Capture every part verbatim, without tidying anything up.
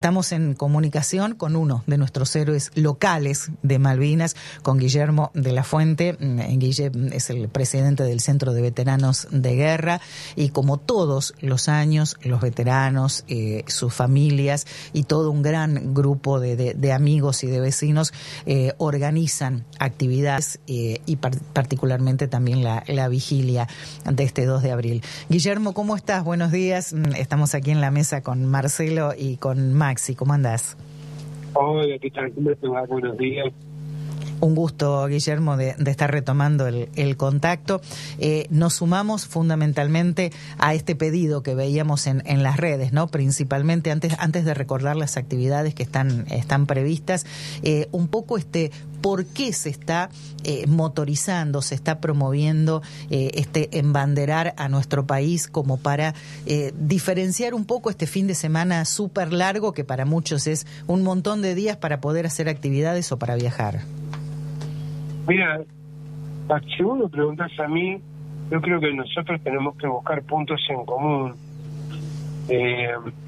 Estamos en comunicación con uno de nuestros héroes locales de Malvinas, con Guillermo de la Fuente. Guillermo es el presidente del Centro de Veteranos de Guerra y, como todos los años, los veteranos, eh, sus familias y todo un gran grupo de, de, de amigos y de vecinos eh, organizan actividades eh, y par- particularmente también la, la vigilia de este dos de abril. Guillermo, ¿cómo estás? Buenos días. Estamos aquí en la mesa con Marcelo y con Maxi. ¿Cómo andás? Hola, ¿qué tal? ¿Cómo te va? Buenos días. Un gusto, Guillermo, de, de estar retomando el, el contacto. Eh, nos sumamos fundamentalmente a este pedido que veíamos en, en las redes, ¿no? Principalmente antes, antes de recordar las actividades que están, están previstas, eh, un poco este por qué se está eh, motorizando, se está promoviendo eh, este embanderar a nuestro país, como para eh, diferenciar un poco este fin de semana súper largo, que para muchos es un montón de días para poder hacer actividades o para viajar. Mira, si vos me preguntás a mí, yo creo que nosotros tenemos que buscar puntos en común. Eh,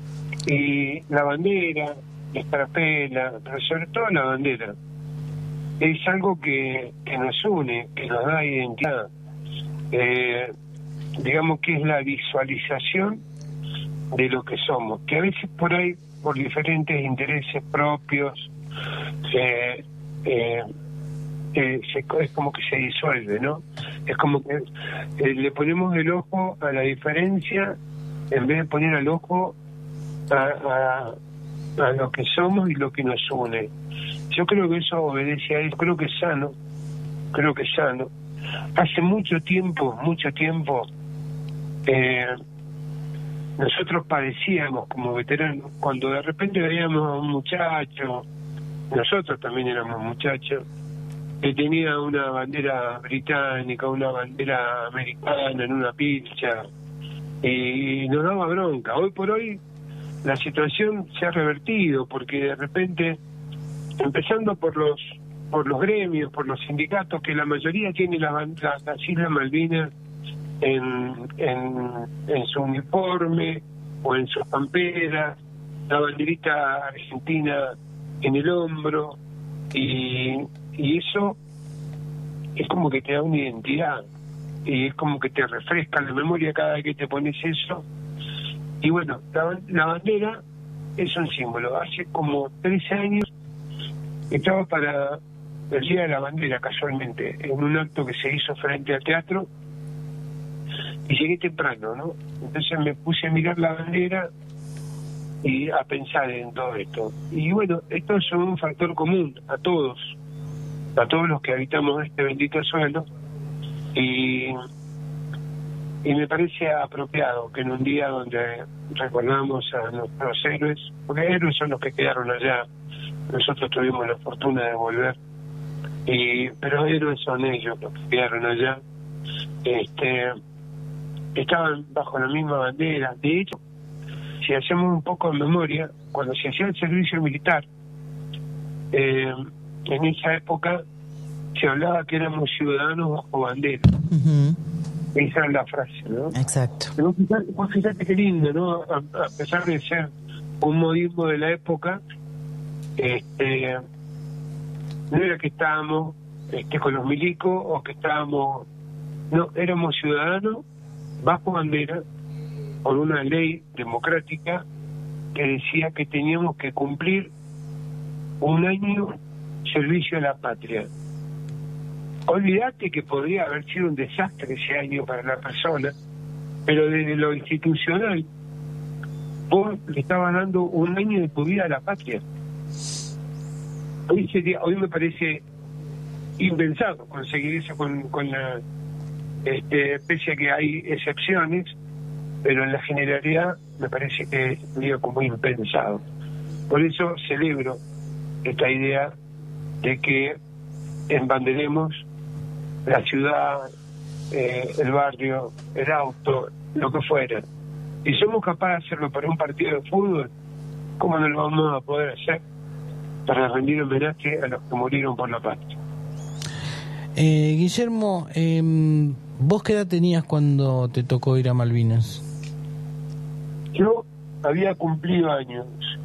y la bandera, la escarapela, pero sobre todo la bandera, es algo que, que nos une, que nos da identidad. Eh, digamos que es la visualización de lo que somos, que a veces por ahí, por diferentes intereses propios, eh, eh, Eh, se, es como que se disuelve, ¿no? Es como que eh, le ponemos el ojo a la diferencia en vez de poner el ojo a, a, a lo que somos y lo que nos une. Yo creo que eso obedece a eso, creo que es sano, creo que es sano. Hace mucho tiempo, mucho tiempo, eh, nosotros padecíamos como veteranos, cuando de repente veíamos a un muchacho, nosotros también éramos muchachos, que tenía una bandera británica, una bandera americana en una pilcha, y nos daba bronca. Hoy por hoy la situación se ha revertido, porque de repente, empezando por los por los gremios, por los sindicatos, que la mayoría tiene la, la, las Islas Malvinas en, en, en su uniforme o en sus camperas, la banderita argentina en el hombro, y y eso es como que te da una identidad y es como que te refresca la memoria cada vez que te pones eso. Y bueno, la, la bandera es un símbolo. Hace como trece años estaba para el Día de la Bandera, casualmente, en un acto que se hizo frente al teatro, y llegué temprano, ¿no? Entonces me puse a mirar la bandera y a pensar en todo esto. Y bueno, esto es un factor común a todos, a todos los que habitamos este bendito suelo, y, y me parece apropiado que en un día donde recordamos a nuestros héroes, porque héroes son los que quedaron allá, nosotros tuvimos la fortuna de volver, y pero héroes son ellos los que quedaron allá, este estaban bajo la misma bandera. De hecho, si hacemos un poco de memoria, cuando se hacía el servicio militar, eh, en esa época se hablaba que éramos ciudadanos bajo bandera. Uh-huh. Esa era la frase, ¿no? Exacto. Pero fíjate, pues fíjate qué lindo, ¿no? A, a pesar de ser un modismo de la época, este, no era que estábamos este, con los milicos o que estábamos... No, éramos ciudadanos bajo bandera por una ley democrática que decía que teníamos que cumplir un año servicio a la patria. Olvídate que podría haber sido un desastre ese año para la persona, pero desde lo institucional vos le estabas dando un año de tu vida a la patria. Hoy sería, hoy me parece impensado conseguir eso con, con la este, pese a que hay excepciones, pero en la generalidad me parece que es medio como impensado. Por eso celebro esta idea de que embanderemos la ciudad, eh, el barrio, el auto, lo que fuera. Si somos capaces de hacerlo para un partido de fútbol, ¿cómo no lo vamos a poder hacer para rendir homenaje a los que murieron por la patria? Eh, Guillermo, eh, ¿vos qué edad tenías cuando te tocó ir a Malvinas? Yo había cumplido años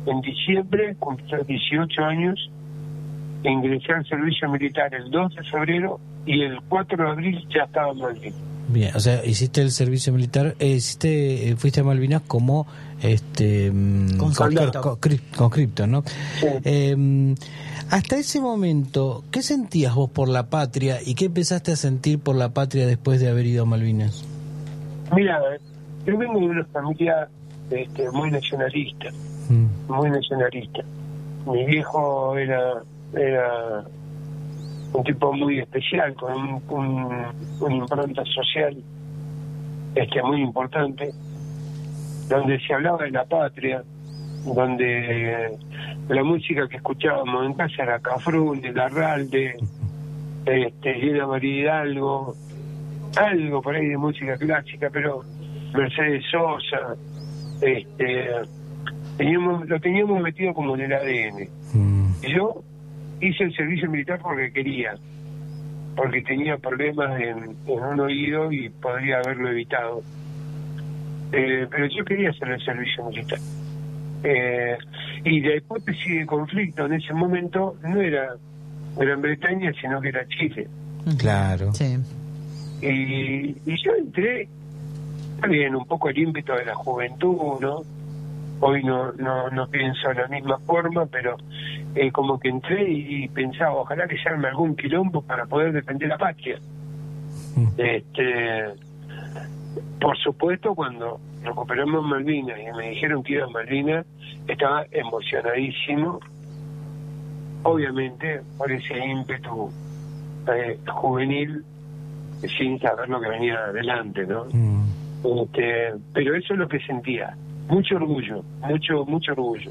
en diciembre, cumplí dieciocho años, ingresé al servicio militar el dos de febrero y el cuatro de abril ya estaba en Malvinas. Bien, o sea, hiciste el servicio militar, eh, hiciste, eh, fuiste a Malvinas como este conscripto, con, con, conscripto, ¿no? Sí. Eh, hasta ese momento, ¿qué sentías vos por la patria y qué empezaste a sentir por la patria después de haber ido a Malvinas? Mira, yo vengo de una familia este, muy nacionalista, mm. muy nacionalista. Mi viejo era era un tipo muy especial, con un, un, una impronta social este muy importante, donde se hablaba de la patria, donde la música que escuchábamos en casa era Cafrune, Larralde, este, Lina María Hidalgo, algo por ahí de música clásica, pero Mercedes Sosa, este, teníamos, lo teníamos metido como en el A D N. Mm. Y yo hice el servicio militar porque quería, porque tenía problemas en, en un oído y podría haberlo evitado. Eh, pero yo quería hacer el servicio militar. Eh, y la hipótesis de conflicto en ese momento no era Gran Bretaña, sino que era Chile. Claro. Sí. Y, y yo entré, también un poco el ímpetu de la juventud, ¿no? Hoy no, no, no pienso de la misma forma, pero eh, como que entré y pensaba, ojalá que se arme algún quilombo para poder defender la patria. Mm. Este, por supuesto, cuando recuperamos Malvinas y me dijeron que iba a Malvinas, estaba emocionadísimo, obviamente, por ese ímpetu eh, juvenil, sin saber lo que venía adelante, ¿no? Mm. Este, pero eso es lo que sentía. Mucho orgullo, mucho mucho orgullo.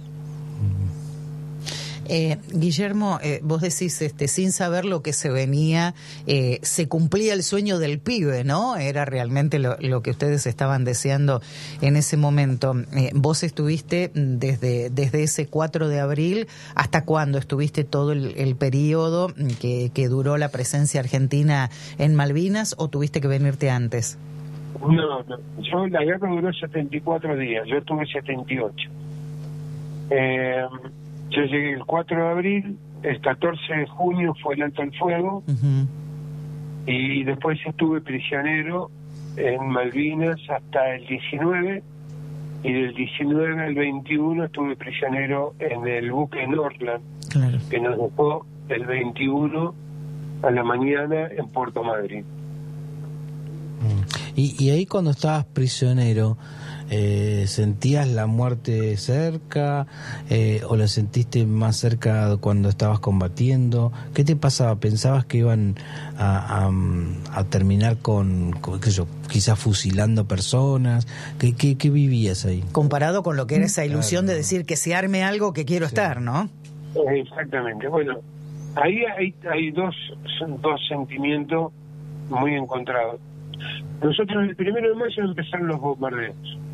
Eh, Guillermo, eh, vos decís, este, sin saber lo que se venía, eh, se cumplía el sueño del pibe, ¿no? Era realmente lo, lo que ustedes estaban deseando en ese momento. Eh, vos estuviste desde, desde ese cuatro de abril, ¿hasta cuándo estuviste todo el, el periodo que, que duró la presencia argentina en Malvinas, o tuviste que venirte antes? No, no, yo la guerra duró setenta y cuatro días, yo tuve setenta y ocho. Eh, yo llegué el cuatro de abril, el catorce de junio fue el alto el fuego, uh-huh. Y después estuve prisionero en Malvinas hasta el diecinueve, y del diecinueve al veintiuno estuve prisionero en el buque Northland, claro, que nos dejó el veintiuno a la mañana en Puerto Madryn. Y, y ahí cuando estabas prisionero, eh, ¿sentías la muerte cerca eh, o la sentiste más cerca cuando estabas combatiendo? ¿Qué te pasaba? ¿Pensabas que iban a, a, a terminar con, con qué sé yo, quizás fusilando personas? ¿Qué, qué, qué vivías ahí? Comparado con lo que era esa ilusión, claro, de decir que se arme algo que quiero, sí, estar, ¿no? Exactamente. Bueno, ahí hay, hay dos, dos sentimientos muy encontrados. Nosotros el primero de mayo empezaron los bombardeos.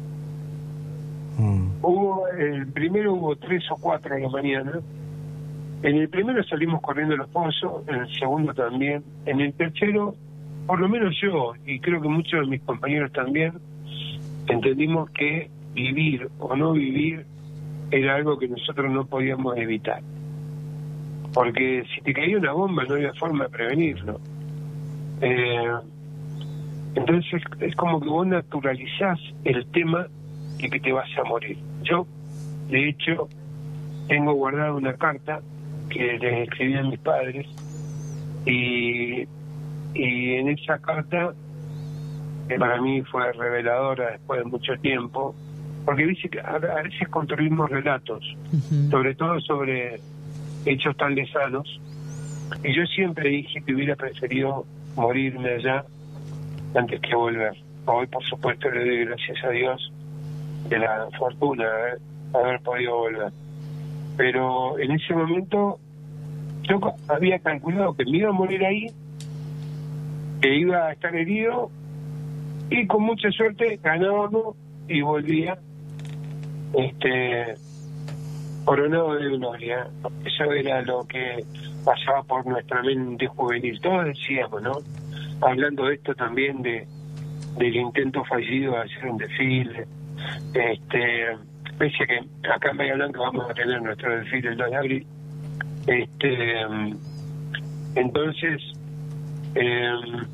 Mm. Hubo, el primero hubo tres o cuatro a la mañana. En el primero salimos corriendo a los pozos, en el segundo también. En el tercero, por lo menos yo, y creo que muchos de mis compañeros también, entendimos que vivir o no vivir era algo que nosotros no podíamos evitar. Porque si te caía una bomba no había forma de prevenirlo. Eh... Entonces es como que vos naturalizás el tema de que te vas a morir. Yo, de hecho, tengo guardada una carta que les escribí a mis padres, y, y en esa carta, que para mí fue reveladora después de mucho tiempo, porque dice que a veces construimos relatos, uh-huh, sobre todo sobre hechos tan lejanos, y yo siempre dije que hubiera preferido morirme allá antes que volver. Hoy, por supuesto, le doy gracias a Dios de la fortuna de haber podido volver. Pero en ese momento yo había calculado que me iba a morir ahí, que iba a estar herido, y con mucha suerte ganábamos y volvía este coronado de gloria. Eso era lo que pasaba por nuestra mente juvenil. Todos decíamos, ¿no? Hablando de esto también, de del intento fallido de hacer un desfile, este pese a que acá en Bahía Blanca vamos a tener nuestro desfile el dos de abril. Este, entonces, eh,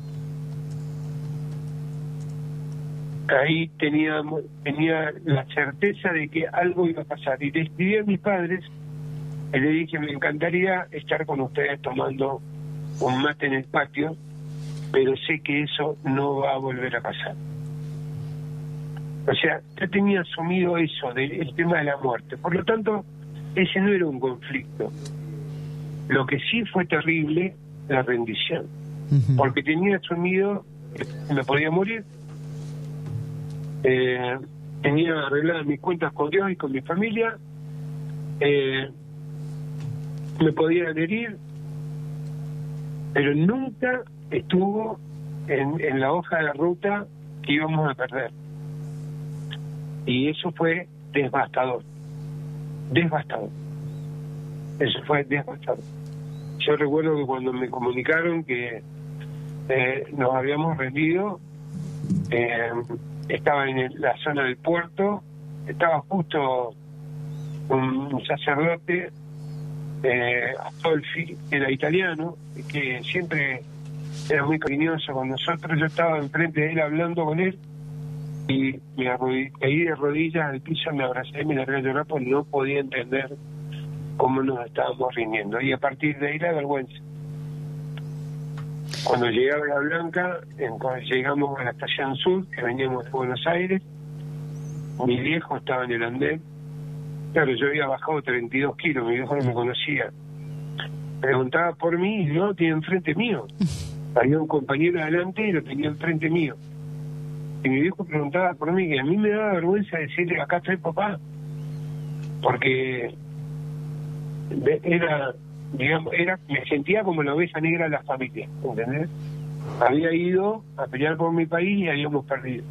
ahí teníamos, tenía la certeza de que algo iba a pasar. Y le escribí a mis padres y le dije, me encantaría estar con ustedes tomando un mate en el patio, pero sé que eso no va a volver a pasar. O sea, yo tenía asumido eso, del tema de la muerte. Por lo tanto, ese no era un conflicto. Lo que sí fue terrible, la rendición. Uh-huh. Porque tenía asumido que me podía morir. Eh, tenía arregladas mis cuentas con Dios y con mi familia. Eh, me podían herir, pero nunca estuvo en, en la hoja de la ruta que íbamos a perder. Y eso fue devastador. Devastador. Eso fue devastador. Yo recuerdo que cuando me comunicaron que eh, nos habíamos rendido, eh, estaba en el, la zona del puerto, estaba justo un, un sacerdote, eh, Astolfi, era italiano, que siempre era muy cariñoso con nosotros. Yo estaba enfrente de él hablando con él y me arrodillé, caí de rodillas al piso, me abracé y me largué a llorar porque no podía entender cómo nos estábamos rindiendo. Y a partir de ahí la vergüenza. Cuando llegué a Bahía Blanca, en, cuando llegamos a la estación sur, que veníamos de Buenos Aires, mi viejo estaba en el andén. Claro, yo había bajado treinta y dos kilos, mi viejo no me conocía. Preguntaba por mí y no lo tenía enfrente mío. Había un compañero adelante y lo tenía enfrente mío. Y mi viejo preguntaba por mí, y a mí me daba vergüenza decirle, acá está el papá. Porque era, digamos, era, me sentía como la oveja negra de la familia, ¿entendés? Había ido a pelear por mi país y habíamos perdido.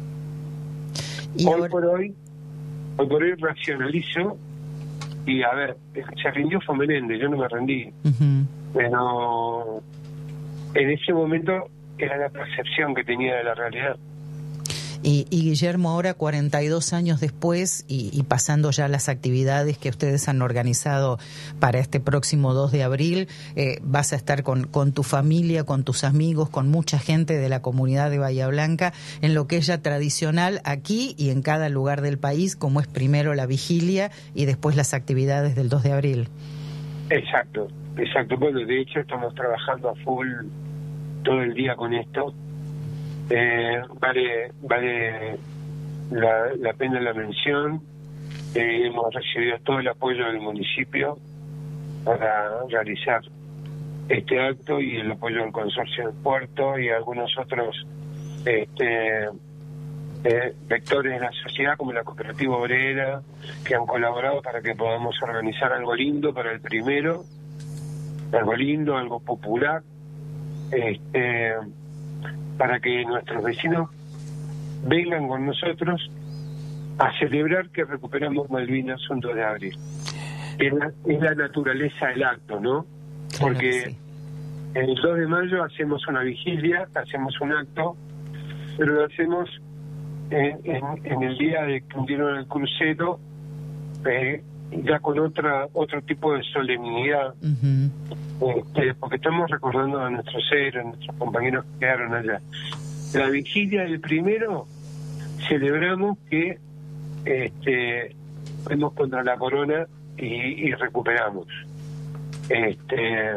¿Y hoy ahora... por hoy, hoy por hoy racionalizo y a ver, se rindió fue Menéndez, yo no me rendí. Uh-huh. Pero en ese momento era la percepción que tenía de la realidad. Y, y Guillermo, ahora cuarenta y dos años después y, y pasando ya las actividades que ustedes han organizado para este próximo dos de abril, eh, vas a estar con, con tu familia, con tus amigos, con mucha gente de la comunidad de Bahía Blanca, en lo que es ya tradicional aquí y en cada lugar del país, como es primero la vigilia y después las actividades del dos de abril. Exacto, exacto. Bueno, de hecho estamos trabajando a full todo el día con esto. Eh, vale vale la, la pena la mención. Eh, hemos recibido todo el apoyo del municipio para realizar este acto y el apoyo del consorcio del puerto y algunos otros este, eh, vectores de la sociedad como la cooperativa obrera que han colaborado para que podamos organizar algo lindo para el primero, algo lindo, algo popular, este para que nuestros vecinos vengan con nosotros a celebrar que recuperamos Malvinas un dos de abril. Es la, es la naturaleza del acto, ¿no? Porque claro, sí. El dos de mayo hacemos una vigilia, hacemos un acto, pero lo hacemos en, en, en el día de que hundieron el crucero, eh, ya con otra otro tipo de solemnidad. Uh-huh. Este, porque estamos recordando a nuestros héroes, a nuestros compañeros que quedaron allá. La vigilia del primero celebramos que este, fuimos contra la corona y, y recuperamos. Este,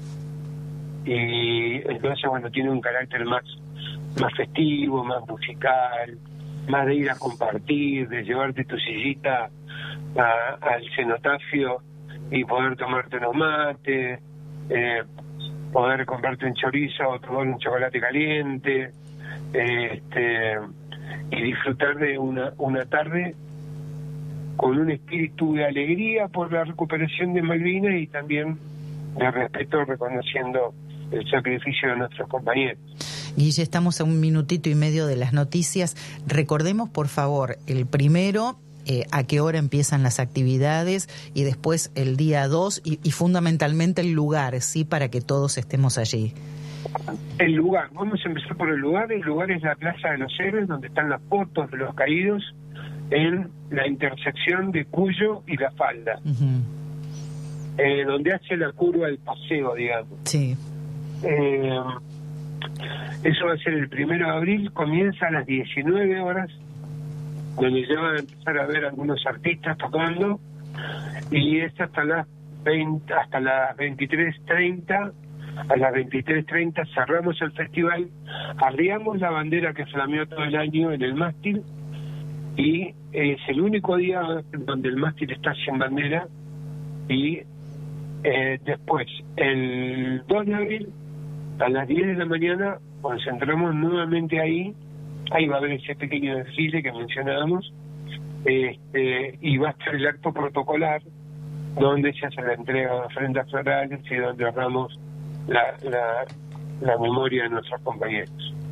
y entonces, bueno, tiene un carácter más, más festivo, más musical, más de ir a compartir, de llevarte tu sillita a, al cenotafio y poder tomarte unos mates. Eh, poder comprarte un chorizo o tomar un chocolate caliente, eh, este, y disfrutar de una, una tarde con un espíritu de alegría por la recuperación de Malvinas y también de respeto, reconociendo el sacrificio de nuestros compañeros. Guille, estamos a un minutito y medio de las noticias. Recordemos, por favor, el primero... Eh, a qué hora empiezan las actividades y después el día dos y, y fundamentalmente el lugar, ¿sí? Para que todos estemos allí. El lugar, vamos a empezar por el lugar. El lugar es la Plaza de los Héroes, donde están las fotos de los caídos en la intersección de Cuyo y La Falda, Uh-huh. eh, donde hace la curva del paseo, digamos. Sí. Eh, eso va a ser el primero de abril, comienza a las diecinueve horas, donde ya van a empezar a ver algunos artistas tocando, y es hasta las veinte, hasta las veintitrés treinta. A las veintitrés treinta cerramos el festival, arriamos la bandera que flameó todo el año en el mástil, y es el único día donde el mástil está sin bandera. Y eh, después, el dos de abril, a las diez de la mañana, concentramos nuevamente ahí. Ahí va a haber ese pequeño desfile que mencionábamos, este, y va a estar el acto protocolar, donde se hace la entrega de ofrendas florales y donde honramos la, la, la memoria de nuestros compañeros.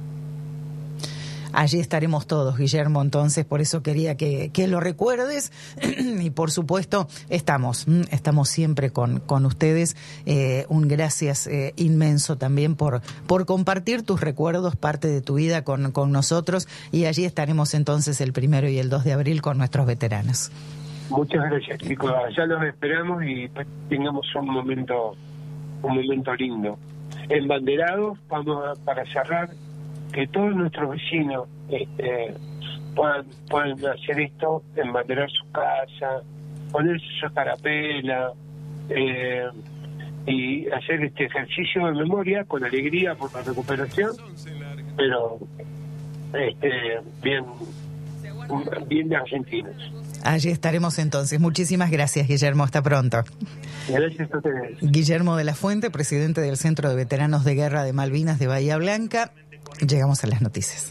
Allí estaremos todos, Guillermo, entonces por eso quería que, que lo recuerdes y por supuesto estamos, estamos siempre con, con ustedes. Eh, un gracias eh, inmenso también por, por compartir tus recuerdos, parte de tu vida con, con nosotros, y allí estaremos entonces el primero y el dos de abril con nuestros veteranos. Muchas gracias, chicos. Ya los esperamos y pues, tengamos un momento, un momento lindo. Embanderados, vamos a, para cerrar, que todos nuestros vecinos este, puedan, puedan hacer esto, embanderar su casa, ponerse su carapela, eh, y hacer este ejercicio de memoria con alegría por la recuperación, pero este, bien, bien de argentinos. Allí estaremos entonces. Muchísimas gracias, Guillermo. Hasta pronto. Gracias a ustedes. Guillermo de la Fuente, presidente del Centro de Veteranos de Guerra de Malvinas de Bahía Blanca. Llegamos a las noticias.